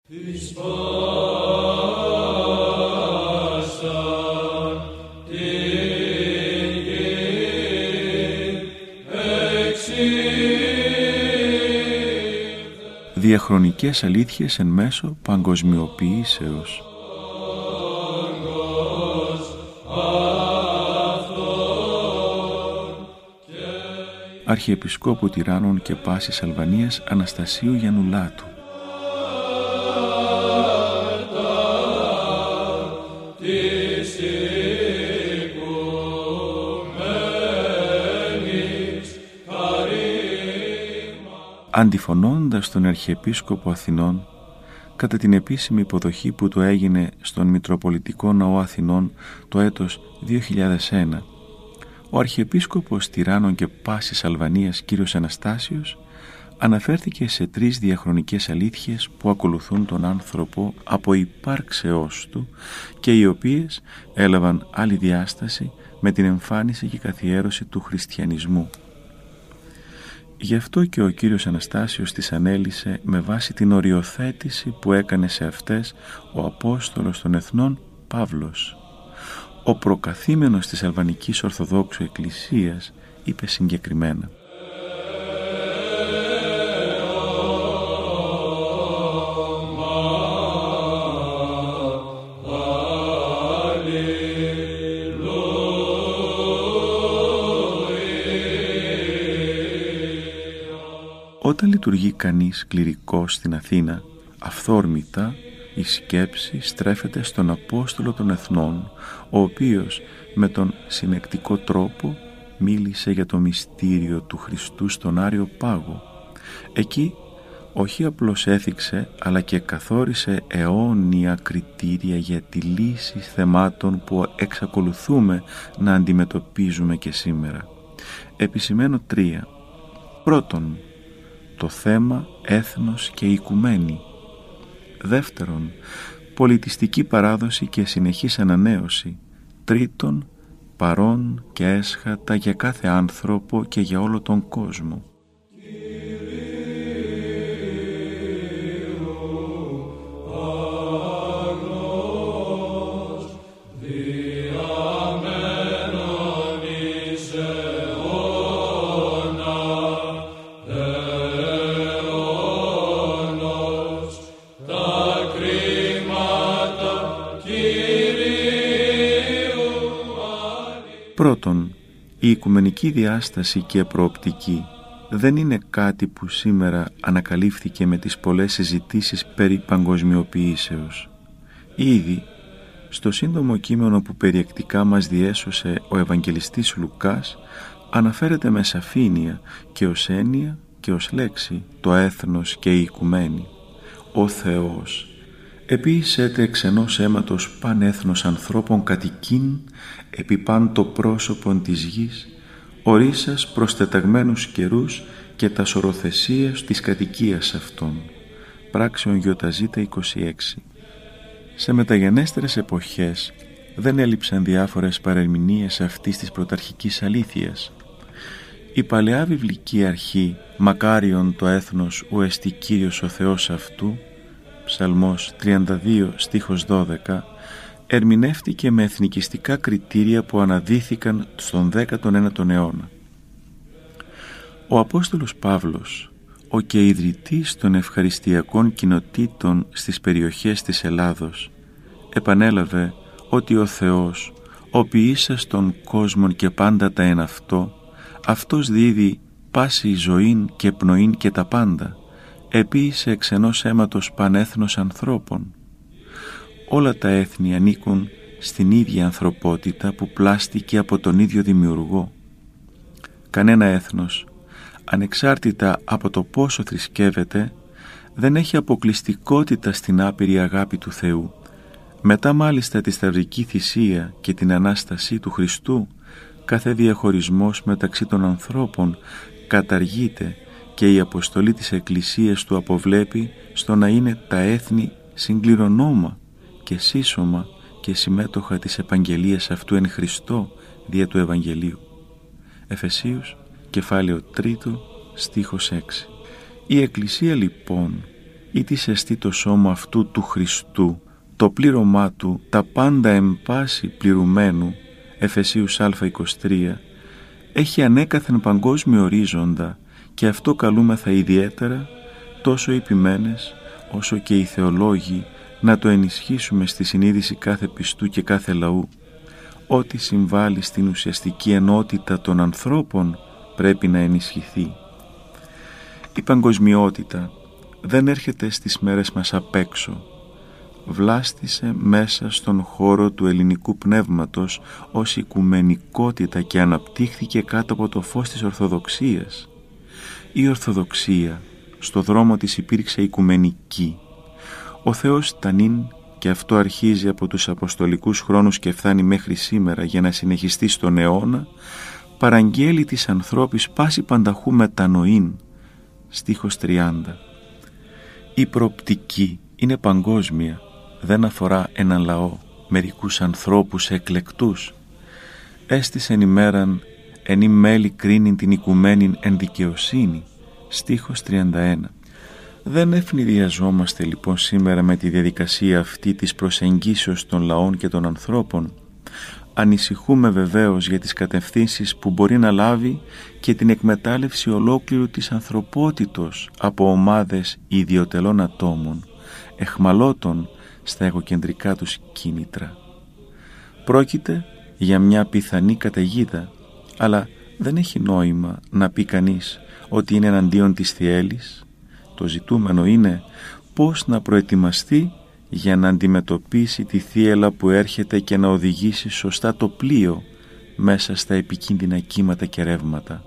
Διαχρονικές αλήθειες εν μέσω παγκοσμιοποιήσεως. Αρχιεπισκόπου Τυράννων και Πάσης Αλβανίας Αναστασίου Γιαννουλάτου. Αντιφωνώντας τον Αρχιεπίσκοπο Αθηνών κατά την επίσημη υποδοχή που του έγινε στον Μητροπολιτικό Ναό Αθηνών το έτος 2001, ο Αρχιεπίσκοπος Τυράννων και Πάσης Αλβανίας κ. Αναστάσιος αναφέρθηκε σε 3 διαχρονικές αλήθειες που ακολουθούν τον άνθρωπο από υπάρξεώς του και οι οποίες έλαβαν άλλη διάσταση με την εμφάνιση και καθιέρωση του χριστιανισμού. Γι' αυτό και ο κύριος Αναστάσιος τις ανέλησε με βάση την οριοθέτηση που έκανε σε αυτές ο Απόστολος των Εθνών Παύλος. Ο προκαθήμενος της Αλβανικής Ορθοδόξου Εκκλησίας είπε συγκεκριμένα: όταν λειτουργεί κανείς κληρικός στην Αθήνα, αυθόρμητα η σκέψη στρέφεται στον Απόστολο των Εθνών, ο οποίος με τον συνεκτικό τρόπο μίλησε για το μυστήριο του Χριστού στον Άριο Πάγο. Εκεί όχι απλώς έθιξε, αλλά και καθόρισε αιώνια κριτήρια για τη λύση θεμάτων που εξακολουθούμε να αντιμετωπίζουμε και σήμερα. Επισημαίνω 3. Πρώτον, το θέμα έθνος και οικουμένη. Δεύτερον, πολιτιστική παράδοση και συνεχής ανανέωση. Τρίτον, παρόν και έσχατα για κάθε άνθρωπο και για όλο τον κόσμο. Πρώτον, η οικουμενική διάσταση και προοπτική δεν είναι κάτι που σήμερα ανακαλύφθηκε με τις πολλές συζητήσεις περί παγκοσμιοποιήσεως. Ήδη, στο σύντομο κείμενο που περιεκτικά μας διέσωσε ο Ευαγγελιστής Λουκάς, αναφέρεται με σαφήνεια και ως έννοια και ως λέξη το έθνος και η οικουμένη. Ο Θεός επίησέτε εξ ενός αίματος πανέθνος ανθρώπων κατοικήν επί παν το πρόσωπον της γης, ορίσας προστεταγμένους καιρούς και τα σωροθεσίες της κατοικίας αυτών. Πράξεων ΙΖ 26. Σε μεταγενέστερες εποχές δεν έλειψαν διάφορες παρερμηνίες αυτής της πρωταρχικής αλήθειας. Η παλαιά βιβλική αρχή «Μακάριον το έθνος ου εστι Κύριος ο Θεός αυτού», Ψαλμός 32 στίχος 12, ερμηνεύτηκε με εθνικιστικά κριτήρια που αναδύθηκαν στον 19ο αιώνα. Ο Απόστολος Παύλος, ο και ιδρυτής των ευχαριστιακών κοινοτήτων στις περιοχές της Ελλάδος, επανέλαβε ότι ο Θεός, ο ποιήσας των κόσμων και πάντα τα εν αυτό, αυτός δίδει πάση ζωήν και πνοήν και τα πάντα, επίησε εξ ενός αίματος πανέθνος ανθρώπων. Όλα τα έθνη ανήκουν στην ίδια ανθρωπότητα που πλάστηκε από τον ίδιο δημιουργό. Κανένα έθνος, ανεξάρτητα από το πόσο θρησκεύεται, δεν έχει αποκλειστικότητα στην άπειρη αγάπη του Θεού. Μετά μάλιστα τη σταυρική θυσία και την Ανάσταση του Χριστού, κάθε διαχωρισμός μεταξύ των ανθρώπων καταργείται και η αποστολή της Εκκλησίας του αποβλέπει στο να είναι τα έθνη συγκληρονόμα και σύσσωμα και συμμέτοχα της επαγγελίας αυτού εν Χριστώ δια του Ευαγγελίου. Εφεσίους, κεφάλαιο 3, στίχος 6. Η Εκκλησία λοιπόν ή της εστί το σώμα αυτού του Χριστού, το πλήρωμά του, τα πάντα εν πάση πληρουμένου, Εφεσίους α23, έχει ανέκαθεν παγκόσμιο ορίζοντα, και αυτό καλούμεθα ιδιαίτερα, τόσο οι επιμένες όσο και οι θεολόγοι, να το ενισχύσουμε στη συνείδηση κάθε πιστού και κάθε λαού. Ό,τι συμβάλλει στην ουσιαστική ενότητα των ανθρώπων πρέπει να ενισχυθεί. Η παγκοσμιότητα δεν έρχεται στις μέρες μας απ' έξω. Βλάστησε μέσα στον χώρο του ελληνικού πνεύματος ως οικουμενικότητα και αναπτύχθηκε κάτω από το φως της Ορθοδοξίας. Η Ορθοδοξία στο δρόμο της υπήρξε οικουμενική. Ο Θεός τανίν, και αυτό αρχίζει από τους αποστολικούς χρόνους και φτάνει μέχρι σήμερα για να συνεχιστεί στον αιώνα, παραγγέλει της ανθρώπης πάση πανταχού μετανοήν. Στίχος 30. Η προοπτική είναι παγκόσμια, δεν αφορά έναν λαό, μερικούς ανθρώπους εκλεκτούς. Έστησεν ημέραν ενή μέλη κρίνειν την οικουμένην εν δικαιοσύνη. Στίχος 31. Δεν ευνηδιαζόμαστε λοιπόν σήμερα με τη διαδικασία αυτή της προσεγγίσεως των λαών και των ανθρώπων. Ανησυχούμε βεβαίως για τις κατευθύνσεις που μπορεί να λάβει και την εκμετάλλευση ολόκληρου της ανθρωπότητος από ομάδες ιδιωτελών ατόμων, εχμαλώτων στα εγωκεντρικά τους κίνητρα. Πρόκειται για μια πιθανή καταιγίδα, αλλά δεν έχει νόημα να πει κανείς ότι είναι εναντίον της θιέλης. Το ζητούμενο είναι πώς να προετοιμαστεί για να αντιμετωπίσει τη θύελλα που έρχεται και να οδηγήσει σωστά το πλοίο μέσα στα επικίνδυνα κύματα και ρεύματα.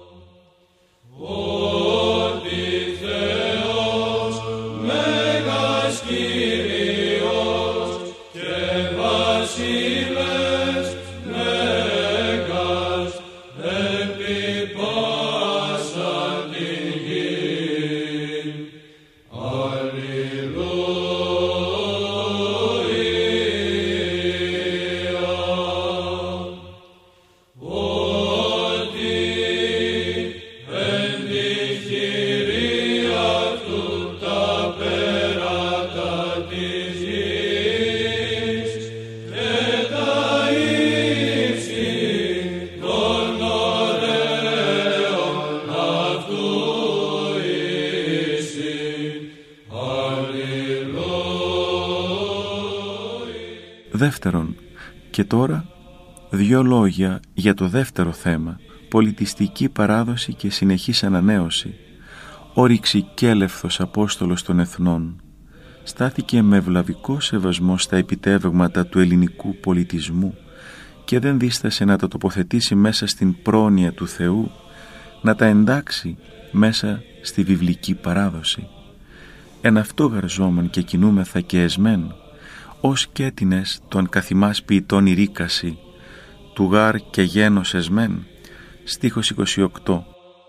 Δεύτερον, και τώρα, 2 λόγια για το δεύτερο θέμα, πολιτιστική παράδοση και συνεχής ανανέωση. Ο ρηξικέλευθος Απόστολος των Εθνών στάθηκε με ευλαβικό σεβασμό στα επιτεύγματα του ελληνικού πολιτισμού και δεν δίστασε να τα τοποθετήσει μέσα στην πρόνοια του Θεού, να τα εντάξει μέσα στη βιβλική παράδοση. Εν αυτό γαρζόμεν και κινούμεθα και εσμέν, ως κέτινες των καθημάς ποιητών η ρίκαση, του γάρ και γένος εσμέν. Στίχος 28.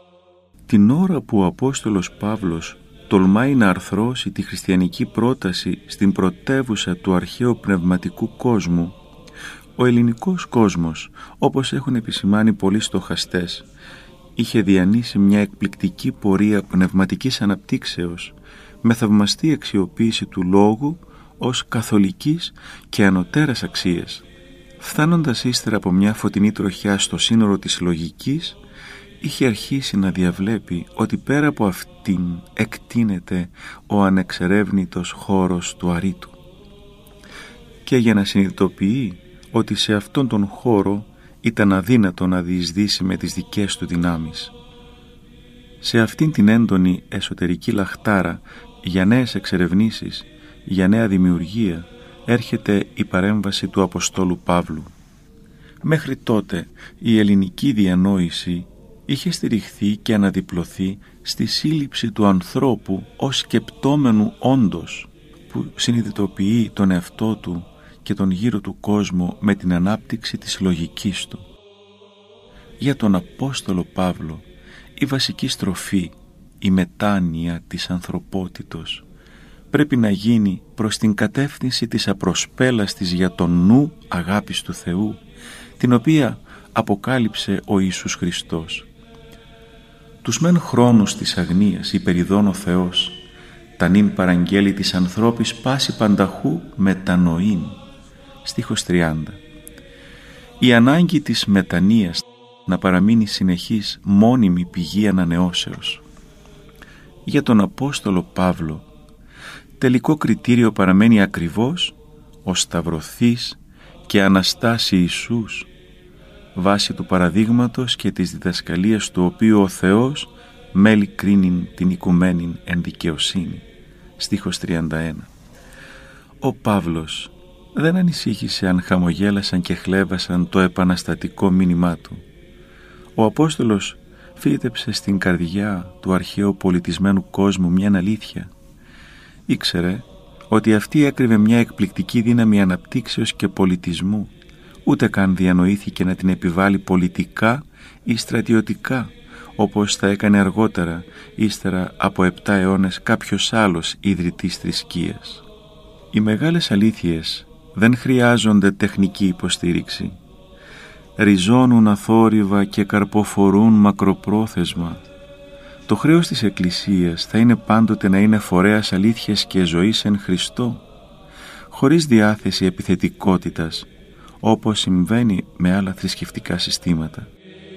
Την ώρα που ο Απόστολος Παύλος τολμάει να αρθρώσει τη χριστιανική πρόταση στην πρωτεύουσα του αρχαίου πνευματικού κόσμου, ο ελληνικός κόσμος, όπως έχουν επισημάνει πολλοί στοχαστές, είχε διανύσει μια εκπληκτική πορεία πνευματικής αναπτύξεως με θαυμαστή αξιοποίηση του λόγου ως καθολικής και ανωτέρας αξίες. Φτάνοντας ύστερα από μια φωτεινή τροχιά στο σύνορο της λογικής, είχε αρχίσει να διαβλέπει ότι πέρα από αυτήν εκτείνεται ο ανεξερεύνητος χώρος του αρήτου. Και για να συνειδητοποιεί ότι σε αυτόν τον χώρο ήταν αδύνατο να διεισδύσει με τις δικές του δυνάμεις. Σε αυτήν την έντονη εσωτερική λαχτάρα για νέες εξερευνήσεις, για νέα δημιουργία, έρχεται η παρέμβαση του Αποστόλου Παύλου. Μέχρι τότε η ελληνική διανόηση είχε στηριχθεί και αναδιπλωθεί στη σύλληψη του ανθρώπου ως σκεπτόμενου όντος, που συνειδητοποιεί τον εαυτό του και τον γύρω του κόσμο με την ανάπτυξη της λογικής του. Για τον Απόστολο Παύλο η βασική στροφή, η μετάνοια της ανθρωπότητος, πρέπει να γίνει προς την κατεύθυνση της απροσπέλαστης για τον νου αγάπης του Θεού, την οποία αποκάλυψε ο Ιησούς Χριστός. Τους μεν χρόνους της αγνίας υπερηδών ο Θεός, τα νυν παραγγέλει της ανθρώπης πάση πανταχού μετανοήν. Στίχος 30. Η ανάγκη της μετανοίας να παραμείνει συνεχής μόνιμη πηγή ανανεώσεως. Για τον Απόστολο Παύλο, τελικό κριτήριο παραμένει ακριβώς ο σταυρωθής και Αναστάς Ιησούς, βάσει του παραδείγματος και της διδασκαλίας του οποίου ο Θεός μέλη κρίνειν την οικουμένην εν δικαιοσύνη. Στίχος 31. Ο Παύλος δεν ανησύχησε αν χαμογέλασαν και χλέβασαν το επαναστατικό μήνυμά του. Ο Απόστολος φύτεψε στην καρδιά του αρχαίου πολιτισμένου κόσμου μια αλήθεια. Ήξερε ότι αυτή έκρυβε μια εκπληκτική δύναμη αναπτύξεως και πολιτισμού, ούτε καν διανοήθηκε να την επιβάλλει πολιτικά ή στρατιωτικά, όπως θα έκανε αργότερα, ύστερα από 7 αιώνες, κάποιος άλλος ιδρυτής θρησκείας. Οι μεγάλες αλήθειες δεν χρειάζονται τεχνική υποστήριξη. Ριζώνουν αθόρυβα και καρποφορούν μακροπρόθεσμα. Το χρέος της Εκκλησίας θα είναι πάντοτε να είναι φορέας αλήθειας και ζωής εν Χριστώ, χωρίς διάθεση επιθετικότητας, όπως συμβαίνει με άλλα θρησκευτικά συστήματα.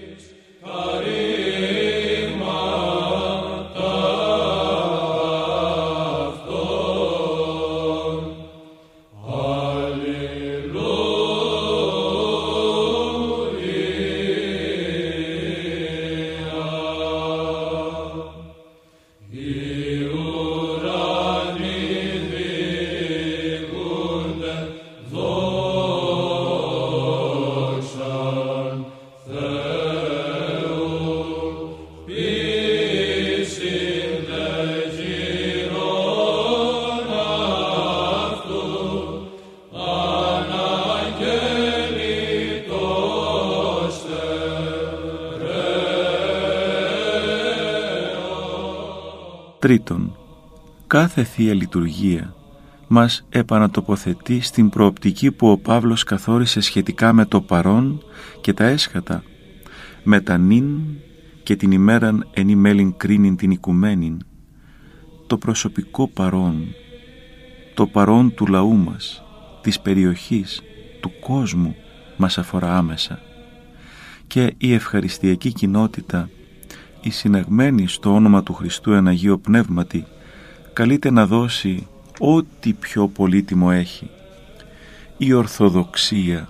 Τρίτον, κάθε Θεία Λειτουργία μας επανατοποθετεί στην προοπτική που ο Παύλος καθόρισε σχετικά με το παρόν και τα έσχατα, με τα νυν και την ημέραν εν ημέλην κρίνην την οικουμένην. Το προσωπικό παρόν, το παρόν του λαού μας, της περιοχής, του κόσμου μας αφορά άμεσα, και η ευχαριστιακή κοινότητα, η συναγμένη στο όνομα του Χριστού εν Αγίο Πνεύματι, καλείται να δώσει ό,τι πιο πολύτιμο έχει. Η Ορθοδοξία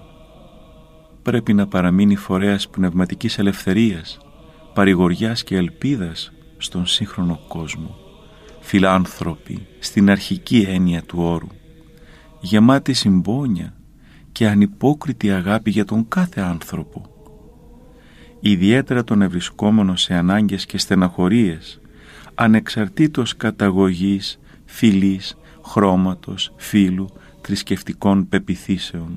πρέπει να παραμείνει φορέας πνευματικής ελευθερίας, παρηγοριάς και ελπίδας στον σύγχρονο κόσμο. Φιλάνθρωποι στην αρχική έννοια του όρου, γεμάτη συμπόνια και ανυπόκριτη αγάπη για τον κάθε άνθρωπο, ιδιαίτερα τον ευρισκόμενο σε ανάγκες και στεναχωρίες, ανεξαρτήτως καταγωγής, φυλής, χρώματος, φύλου, θρησκευτικών πεποιθήσεων.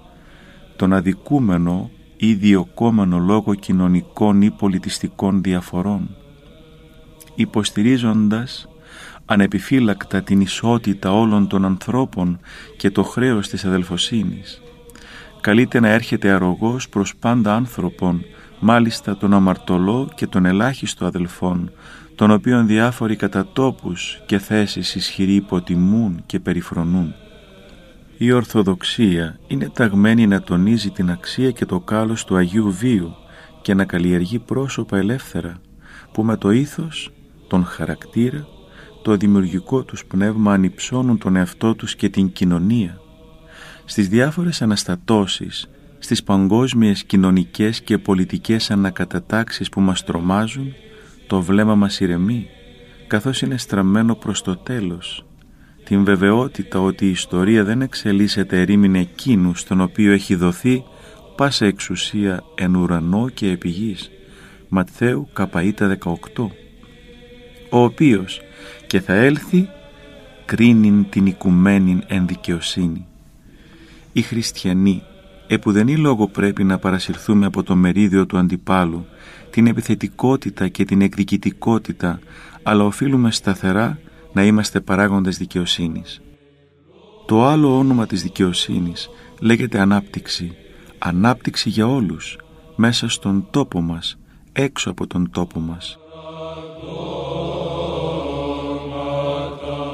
Τον αδικούμενο ή διωκόμενο λόγω κοινωνικών ή πολιτιστικών διαφορών, υποστηρίζοντας ανεπιφύλακτα την ισότητα όλων των ανθρώπων και το χρέος της αδελφοσύνης. Καλείται να έρχεται αρρωγός προς πάντα άνθρωπον, μάλιστα τον αμαρτωλό και τον ελάχιστο αδελφών, των οποίων διάφοροι κατά τόπους και θέσεις ισχυροί υποτιμούν και περιφρονούν. Η Ορθοδοξία είναι ταγμένη να τονίζει την αξία και το κάλος του Αγίου Βίου και να καλλιεργεί πρόσωπα ελεύθερα, που με το ήθος, τον χαρακτήρα, το δημιουργικό τους πνεύμα ανυψώνουν τον εαυτό τους και την κοινωνία. Στις διάφορες αναστατώσεις, στις παγκόσμιες κοινωνικές και πολιτικές ανακατατάξεις που μας τρομάζουν, το βλέμμα μας ηρεμεί, καθώς είναι στραμμένο προς το τέλος, την βεβαιότητα ότι η ιστορία δεν εξελίσσεται ερήμην εκείνου στον οποίο έχει δοθεί πάσα εξουσία εν ουρανό και επί γης. Ματθαίου καπαΐτα 18, ο οποίος και θα έλθει κρίνειν την οικουμένην εν δικαιοσύνη. Οι χριστιανοί, επουδενή λόγο πρέπει να παρασυρθούμε από το μερίδιο του αντιπάλου, την επιθετικότητα και την εκδικητικότητα, αλλά οφείλουμε σταθερά να είμαστε παράγοντες δικαιοσύνης. Το άλλο όνομα της δικαιοσύνης λέγεται ανάπτυξη. Ανάπτυξη για όλους, μέσα στον τόπο μας, έξω από τον τόπο μας.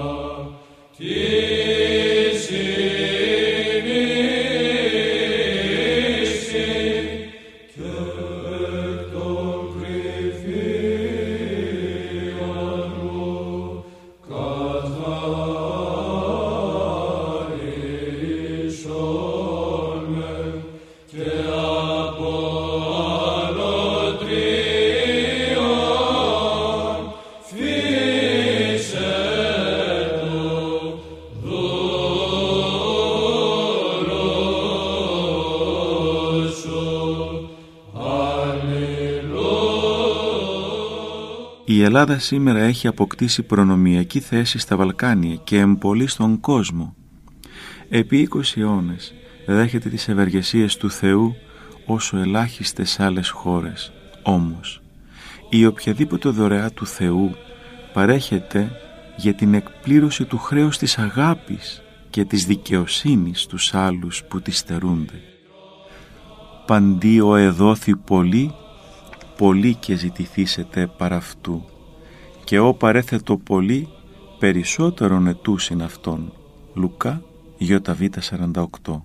Η Ελλάδα σήμερα έχει αποκτήσει προνομιακή θέση στα Βαλκάνια και εμπολή στον κόσμο. Επί 20 αιώνες δέχεται τις ευεργεσίες του Θεού όσο ελάχιστες άλλες χώρες. Όμως, η οποιαδήποτε δωρεά του Θεού παρέχεται για την εκπλήρωση του χρέους της αγάπης και της δικαιοσύνης στους άλλους που τη στερούνται. Παντί ο εδόθη πολύ, πολύ και ζητηθήσετε παρά αυτού, και ο παρέθετο πολύ, περισσότερον ετούσιν αυτόν. Λουκά, ΙΒ 48.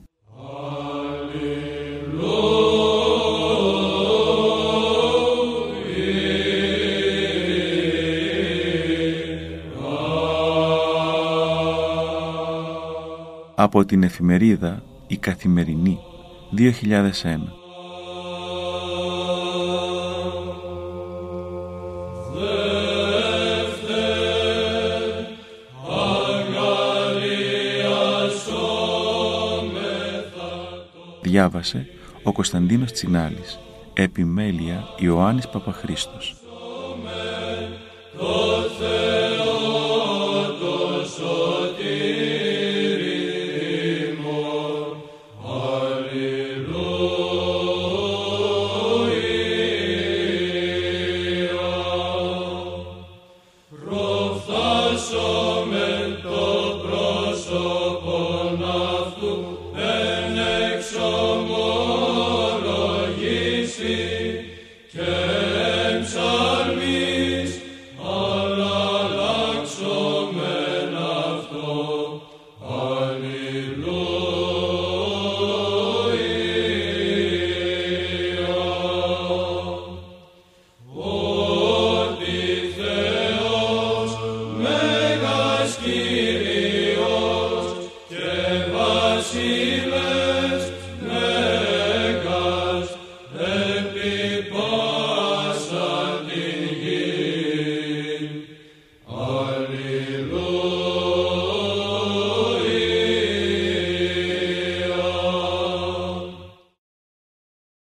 Από την εφημερίδα «Η Καθημερινή», 2001. Διάβασε ο Κωνσταντίνος Τσινάλης. Επιμέλεια Ιωάννης Παπαχρήστος. Αλλάξομεν αυτό, αλληλούια.